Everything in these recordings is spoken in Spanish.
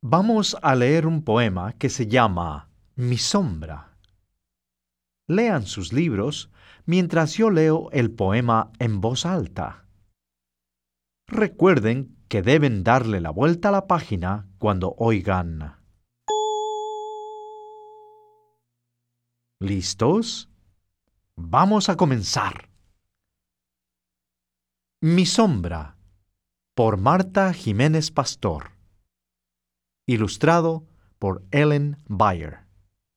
Vamos a leer un poema que se llama Mi sombra. Lean sus libros mientras yo leo el poema en voz alta. Recuerden que deben darle la vuelta a la página cuando oigan. ¿Listos? Vamos a comenzar. Mi sombra, por Marta Jiménez Pastor. Ilustrado por Ellen Bayer.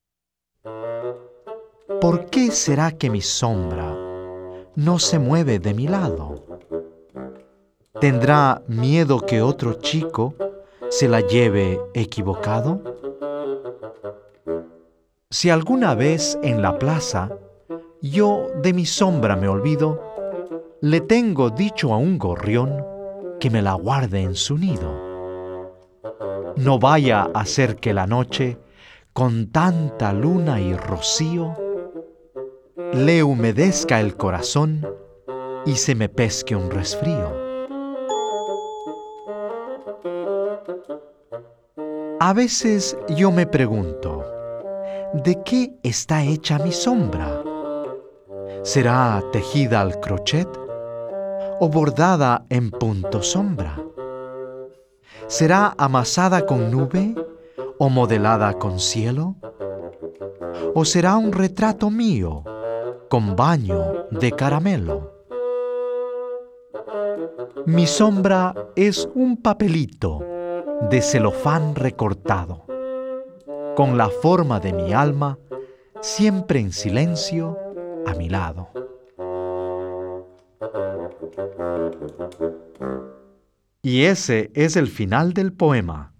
¿Por qué será que mi sombra no se mueve de mi lado? ¿Tendrá miedo que otro chico se la lleve equivocado? Si alguna vez en la plaza yo de mi sombra me olvido, le tengo dicho a un gorrión que me la guarde en su nido. No vaya a ser que la noche, con tanta luna y rocío, le humedezca el corazón y se me pesque un resfrío. A veces yo me pregunto, ¿de qué está hecha mi sombra? ¿Será tejida al crochet o bordada en punto sombra? ¿Será amasada con nube o modelada con cielo? ¿O será un retrato mío con baño de caramelo? Mi sombra es un papelito de celofán recortado, con la forma de mi alma siempre en silencio a mi lado. Y ese es el final del poema.